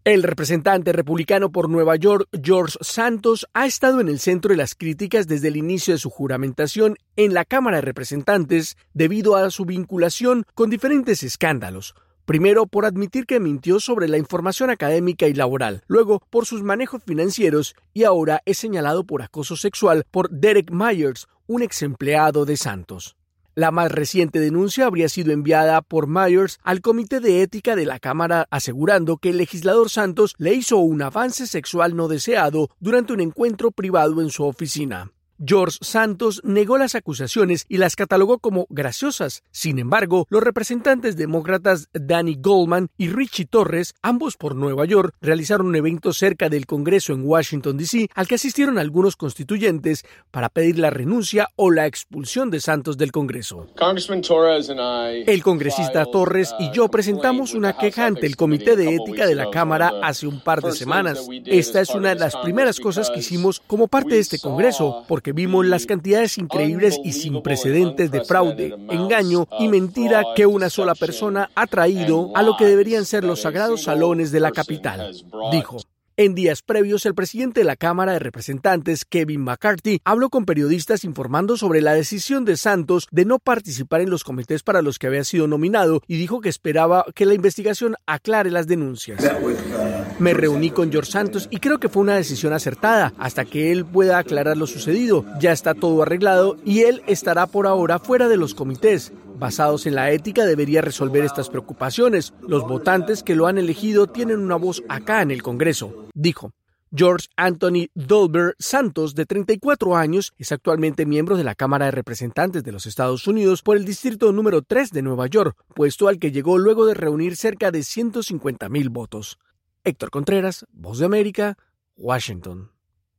El representante republicano por Nueva York, George Santos, ha estado en el centro de las críticas desde el inicio de su juramentación en la Cámara de Representantes debido a su vinculación con diferentes escándalos. Primero, por admitir que mintió sobre la información académica y laboral, luego por sus manejos financieros y ahora es señalado por acoso sexual por Derek Myers, un ex empleado de Santos. La más reciente denuncia habría sido enviada por Myers al Comité de Ética de la Cámara, asegurando que el legislador Santos le hizo un avance sexual no deseado durante un encuentro privado en su oficina. George Santos negó las acusaciones y las catalogó como graciosas. Sin embargo, los representantes demócratas Danny Goldman y Richie Torres, ambos por Nueva York, realizaron un evento cerca del Congreso en Washington, D.C., al que asistieron algunos constituyentes para pedir la renuncia o la expulsión de Santos del Congreso. El congresista Torres y yo presentamos una queja ante el Comité de Ética de la Cámara hace un par de semanas. Esta es una de las primeras cosas que hicimos como parte de este Congreso, porque vimos las cantidades increíbles y sin precedentes de fraude, engaño y mentira que una sola persona ha traído a lo que deberían ser los sagrados salones de la capital, dijo. En días previos, el presidente de la Cámara de Representantes, Kevin McCarthy, habló con periodistas informando sobre la decisión de Santos de no participar en los comités para los que había sido nominado y dijo que esperaba que la investigación aclare las denuncias. Me reuní con George Santos y creo que fue una decisión acertada hasta que él pueda aclarar lo sucedido. Ya está todo arreglado y él estará por ahora fuera de los comités. Basados en la ética, debería resolver estas preocupaciones. Los votantes que lo han elegido tienen una voz acá en el Congreso, dijo. George Anthony Dolber Santos, de 34 años, es actualmente miembro de la Cámara de Representantes de los Estados Unidos por el distrito número 3 de Nueva York, puesto al que llegó luego de reunir cerca de 150,000 votos. Héctor Contreras, Voz de América, Washington.